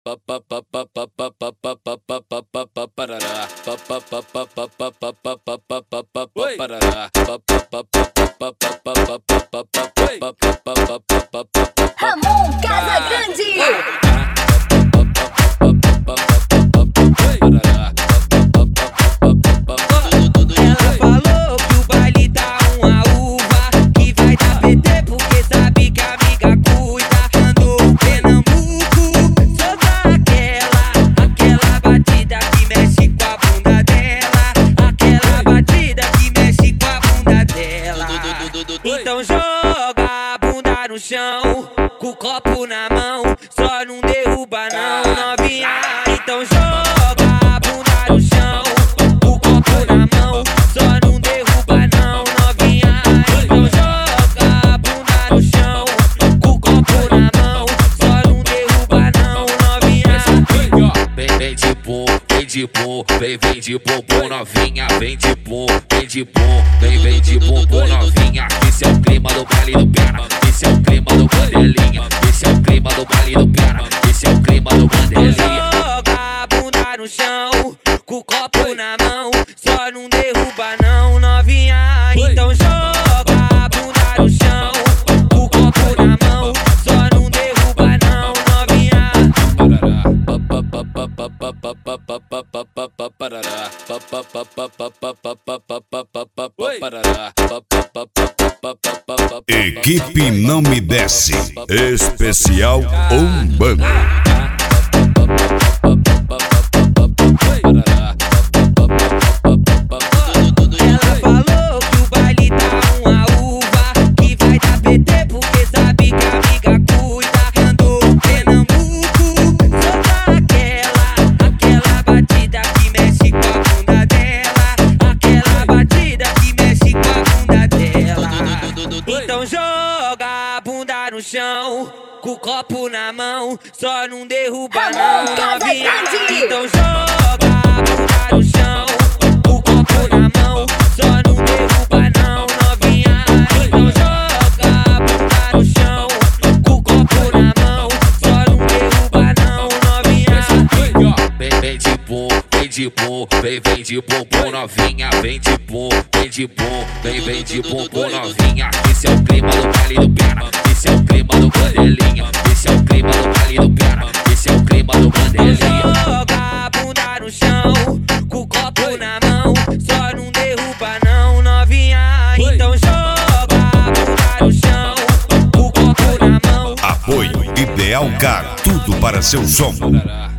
Ramon Casagrande. Ela falou que o baile tá uma uva, que vai dar PT porque sabe que a amiga cuida. Andou o Pernambuco, solta aquela batida que mexe com a bunda dela, aquela batida que mexe com a bunda dela. Então joga a bunda no chão, com o copo na mão, só não derruba não, novinha. Então joga a bunda no chão, o copo na mão, só não derruba não, novinha. Então joga a bunda no chão, com o copo na mão, só não derruba não, novinha. Vem de bom, vem de bom, vem de bumbum novinha, vem de bom, vem de bom, vem de bumbum novinha. Esse é o clima do baile do Pera, esse é o clima do bandelinha, esse é o clima do baile do Pera, esse é o clima do bandelinha. Joga a bunda no chão, com o copo na mão, só não derruba não, novinha. Então joga a bunda no chão, com o copo na mão, só não derruba não, novinha. Equipe Não Me Desce, especial Umbanda. Ela falou que o baile tá uma uva, que vai dar PT porque sabe que a amiga cuida. Andou o Pernambuco, solta aquela batida que mexe com a bunda dela, aquela batida que mexe com a bunda dela. Então joga a bunda no chão, com o copo na mão, só não derruba não, novinha. Então joga a bunda no chão, com o copo na mão, só não derruba não, novinha. Então joga a bunda no chão, com o copo na mão, só não derruba não, novinha. Vem de bom, vem de bom, vem de bumbum novinha, vem de bom, vem de bom, vem de bumbum novinha. Esse é o clima do baile do Pera, esse é o clima do bandelinha, esse é o clima do baile do Pera, esse é o clima do bandelinha. Joga a bunda no chão, com o copo na mão, só não derruba não, novinha. Então joga a bunda no chão, com o copo na mão. Apoio Ideal Car, tudo para seu som.